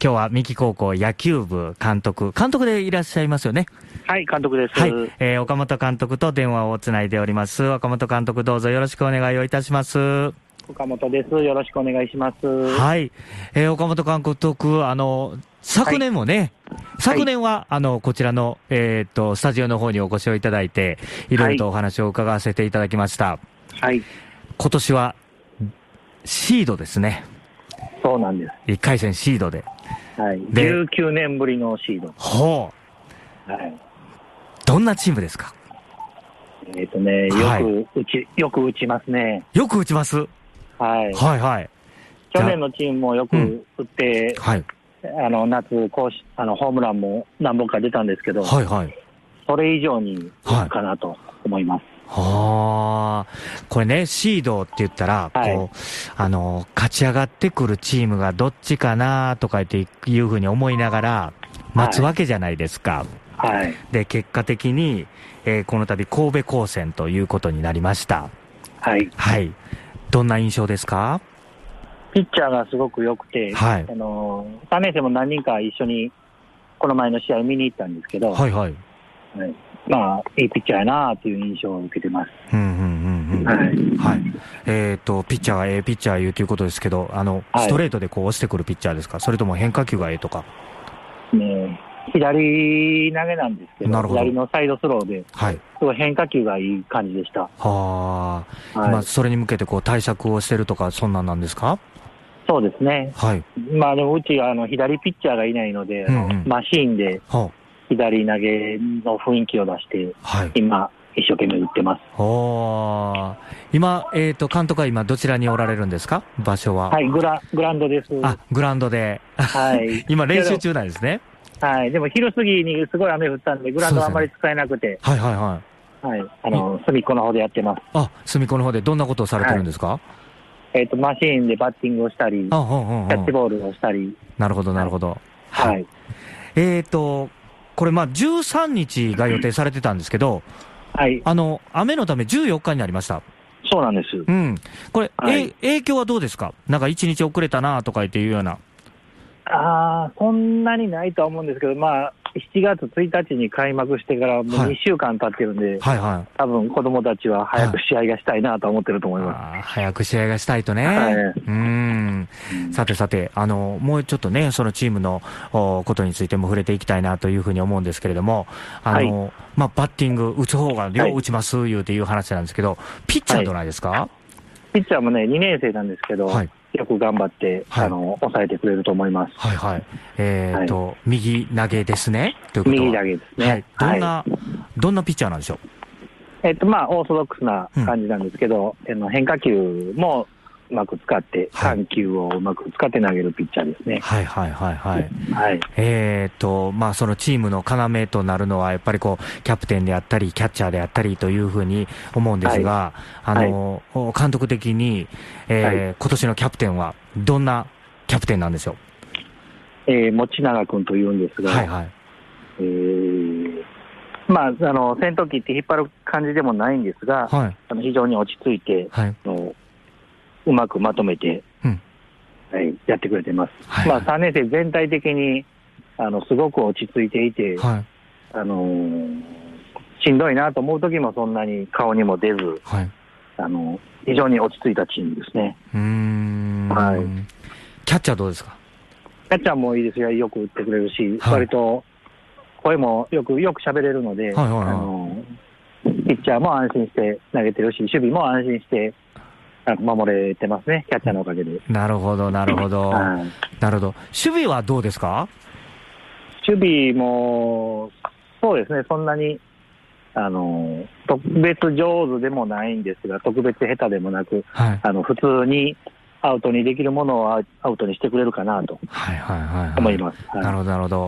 今日は三木高校野球部監督でいらっしゃいますよね。 はい、監督です。 はい、岡本監督と電話をつないでおります。岡本監督、どうぞよろしくお願いをいたします。 岡本です。よろしくお願いします。 はい、岡本監督、昨年もね、はい、昨年は、こちらの、スタジオの方にお越しをいただいて、いろいろとお話を伺わせていただきました。はい。今年は、シードですね。 そうなんです。 1回戦シードで。 はい。19年ぶりのシード。 ほう。はい。どんなチームですか？ よく打ちますね。 よく打ちます。 はい。 はいはい。 去年のチームもよく打って、はい。夏、ホームランも何本か出たんですけど、はいはい。それ以上に打つかなと思います。 はあ、これね、シードって言ったら、はい、勝ち上がってくるチームがどっちかなとかっていうふうに思いながら待つわけじゃないですか。はい。で、結果的に、この度神戸高専ということになりました。はい。はい。どんな印象ですか？ ピッチャーがすごく良くて、はい。3年生も何人か一緒にこの前の試合見に行ったんですけど、はいはい。はい、まあ、いいピッチャーやなという印象を受けてます。はい。 はい。ピッチャーがピッチャーいうということですけど、ストレートでこう押してくるピッチャーですか？それとも変化球がとか？ ね、左投げなんですけど、左のサイドスローで、はい。すごい変化球がいい感じでした。 はあ。はい、今、それに向けてこう対策をしてるとか、そんなんなんですか？ そうですね。はい。まあでも、うち左ピッチャーがいないので、マシーンで、左投げの雰囲気を出して、はい、今、一生懸命打ってます。 今、監督は今、どちらにおられるんですか？場所は。 はい、グラウンドです。 あ、グラウンドで。はい。今、練習中なんですね。 はい。でも、昼過ぎにすごい雨降ったんで、グラウンドはあんまり使えなくて。ね、はいはいはい。はい。隅っこの方でやってます。 あ、隅っこの方でどんなことをされてるんですか？はい、 マシーンでバッティングをしたり、キャッチボールをしたり。 なるほど、なるほど。 はい。 これ、13日が予定されてたんですけど、はい。雨のため14日になりました。 そうなんです。 うん。これ、はい、影響はどうですか？なんか1日遅れたなとか言っていうような。 そんなにないとは思うんですけど、まあ、7月1日に開幕してからもう2週間経ってるんで、はいはいはい、多分子供たちは早く試合がしたいなと思ってると思います。 早く試合がしたいとね。はい、さてさて、もうちょっとね、そのチームのことについても触れていきたいなというふうに思うんですけれども、バッティング、打つ方が両打ちますいうていう話なんですけど、ピッチャーどうないですか？はい、 ピッチャーもね、2年生なんですけど、はい、よく頑張って、はい、抑えてくれると思います。 はいはい。右投げですね。ということは右投げですね。 はい。どんなピッチャーなんでしょう？ オーソドックスな感じなんですけど、変化球もうまく使って、緩急をうまく使って投げるピッチャーですね。はいはいはいはい。はい。 そのチームの要となるのは、やっぱりこう、キャプテンであったり、キャッチャーであったりというふうに思うんですが、監督的に、今年のキャプテンは、どんなキャプテンなんでしょう？持永君というんですが、はいはい。戦闘機って引っ張る感じでもないんですが、はい、非常に落ち着いて、はい、うまくまとめて、はい、やってくれてます。はいはい、3年生全体的にすごく落ち着いていて、はい、しんどいなと思う時もそんなに顔にも出ず、はい、非常に落ち着いたチームですね。 はい、キャッチャーどうですか？ キャッチャーもいいですよ。よく打ってくれるし、はい、割と声もよく喋れるので、はいはいはい、ピッチャーも安心して投げてるし、守備も安心して守れてますね、キャッチャーのおかげで。 なるほど、なるほど。はい、なるほど。守備はどうですか？ 守備も、そうですね、そんなに、特別上手でもないんですが、特別下手でもなく、はい、普通にアウトにできるものをアウトにしてくれるかなと思います。 なるほど、なるほど。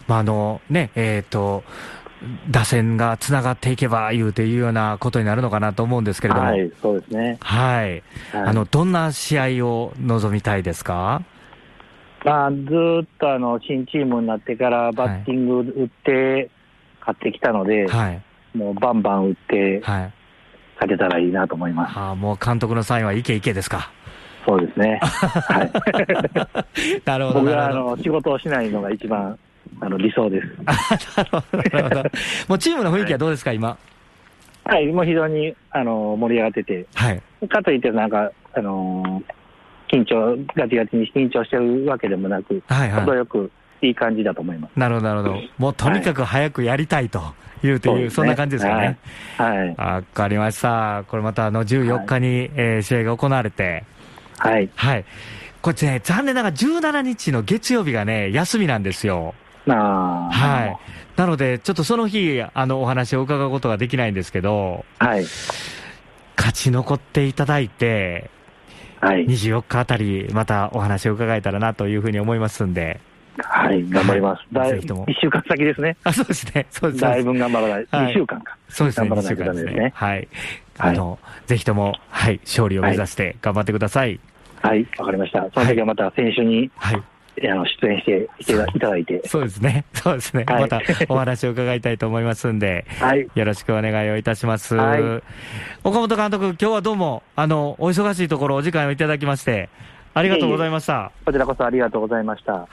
打線がつながっていけばいうというようなことになるのかなと思うんですけれども。 はい、そうですね。 はい。はい、どんな試合を望みたいですか？ ずっと新チームになってからバッティング打って勝ってきたので、はい、もうバンバン打って、はい、勝てたらいいなと思います。 もう監督のサインはいけいけですか？ そうですね。はい。 なるほど。 僕は仕事をしないのが一番理想です。 なるほど、なるほど。もうチームの雰囲気はどうですか、今。 はい、もう非常に盛り上がってて、 はい。 かといってなんか、ガチガチに緊張してるわけでもなく、 はいはい。 程よくいい感じだと思います。 なるほど、なるほど。もうとにかく早くやりたいというという、そんな感じですかね。 はい。 わかりました。これまた14日に、試合が行われて、 はい。 はい。こっちね、残念ながら17日の月曜日がね、休みなんですよ。はい。なので、ちょっとその日、お話を伺うことができないんですけど、 はい。 勝ち残っていただいて、はい。24日あたり、またお話を伺えたらなというふうに思いますんで。 はい、頑張ります。ぜひとも。1週間先ですね。 そうですね。そうです。 だいぶ頑張らない。2週間か。 そうですね。2週間ですね。はい。ぜひとも、はい、勝利を目指して頑張ってください。 はい、わかりました。その時はまた選手に、はい。出演していただいて。 そうですね。そうですね。またお話を伺いたいと思いますんで、はい。よろしくお願いをいたします。はい。岡本監督、今日はどうも、お忙しいところお時間をいただきまして、ありがとうございました。 こちらこそありがとうございました。はい。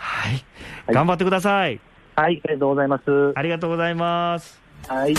頑張ってください。 はい、ありがとうございます。 ありがとうございます。 はい。